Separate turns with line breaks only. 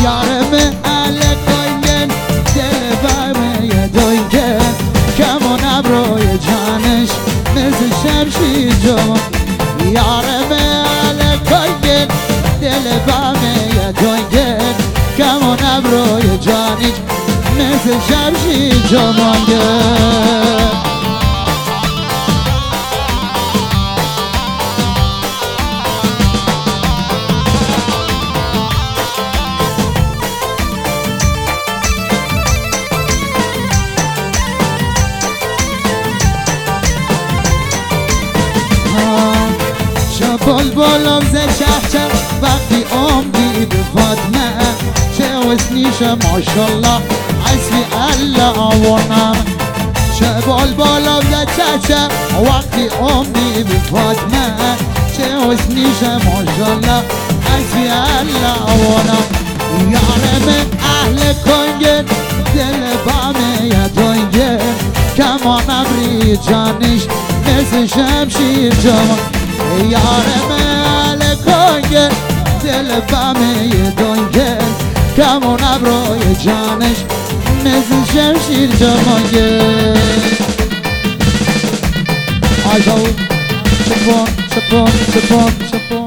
یارم اهل کنگن دل بمه دوینگن کمون ابروی جانش مثل شمشیر جوان یارم اهل کنگن دل بمه دوینگن کمون ابروی جانش مثل شمشیر جوان بلبلم ز شهچه وقتی عمری به فاطمه چه وسنیشه ماشالله حسبی الله آورنم چه بلبلم ز شهچه وقتی عمری به فاطمه چه وسنیشه ماشالله حسبی الله آورنم یارم اهل کنگن دل بامه دونگن کمان ابری جانش مثل شمشیر جوان یارم اهل کنگن دل بمه دونگن کمون ابروی جانش مثل شمشیر جوانگن آجاو چپون چپون چپون چپون